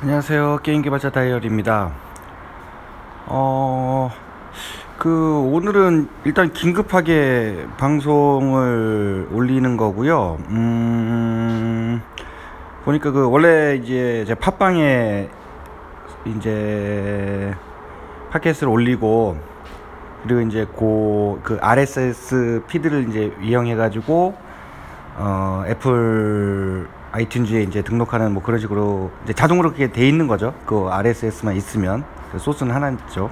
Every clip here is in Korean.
안녕하세요. 게임 개발자 다이어리입니다. 어, 오늘은 일단 긴급하게 방송을 올리는 거고요. 보니까 원래 이제 제 팟빵에 이제 팟캐스트를 올리고, 그리고 이제 그 RSS 피드를 이제 이용해가지고, 애플 아이튠즈에 이제 등록하는 뭐 그런 식으로 이제 자동으로 그렇게 돼 있는 거죠. 그 RSS만 있으면 그 소스는 하나죠.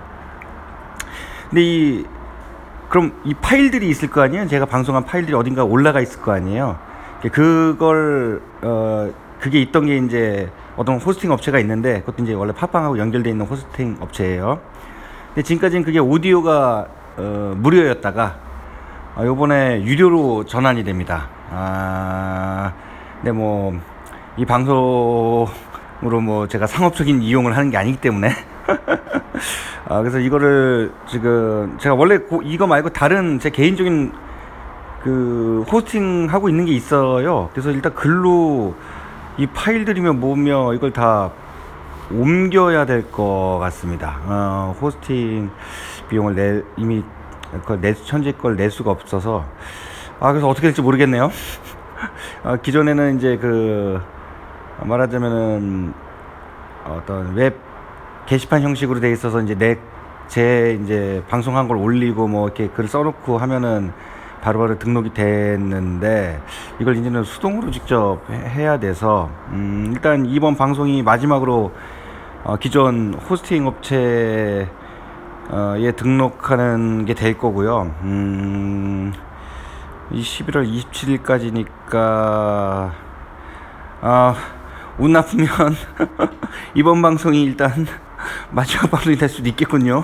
근데 그럼 이 파일들이 있을 거 아니에요. 제가 방송한 파일들이 어딘가 올라가 있을 거 아니에요. 그걸 그게 있던 게 이제 어떤 호스팅 업체가 있는데, 그것도 이제 원래 팟빵하고 연결돼 있는 호스팅 업체예요. 근데 지금까지는 그게 오디오가 무료였다가 요번에 유료로 전환이 됩니다. 근데 뭐 이 방송으로 뭐 제가 상업적인 이용을 하는 게 아니기 때문에 그래서 이거를 지금 제가 원래 이거 말고 다른 제 개인적인 그 호스팅 하고 있는 게 있어요. 그래서 일단 글로 이 파일들이며 뭐며 이걸 다 옮겨야 될 것 같습니다. 호스팅 비용을 이미 현재 걸 낼 수가 없어서 그래서 어떻게 될지 모르겠네요. 기존에는 이제 말하자면은 어떤 웹 게시판 형식으로 돼 있어서 이제 제 이제 방송한 걸 올리고 뭐 이렇게 글을 써놓고 하면은 바로바로 등록이 됐는데, 이걸 이제는 수동으로 직접 해야 돼서 일단 이번 방송이 마지막으로 기존 호스팅 업체에 등록하는 게 될 거고요. 이 11월 27일까지니까 운 나쁘면 이번 방송이 일단 마지막 방송이 될 수도 있겠군요.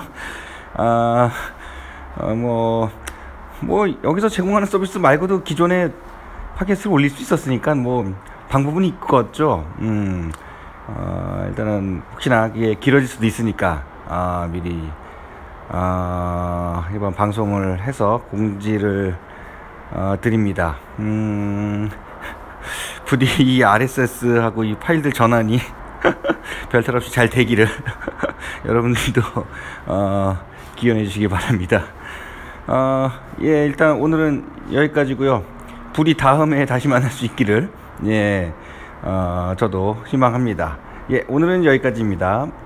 뭐 여기서 제공하는 서비스 말고도 기존에 팟캐스트를 올릴 수 있었으니까 뭐 방법은 있겠죠. 일단은 혹시나 이게 길어질 수도 있으니까 미리 이번 방송을 해서 공지를 드립니다. 부디 이 RSS하고 이 파일들 전환이 별탈 없이 잘 되기를 여러분들도 기원해 주시기 바랍니다. 일단 오늘은 여기까지고요. 부디 다음에 다시 만날 수 있기를 저도 희망합니다. 오늘은 여기까지입니다.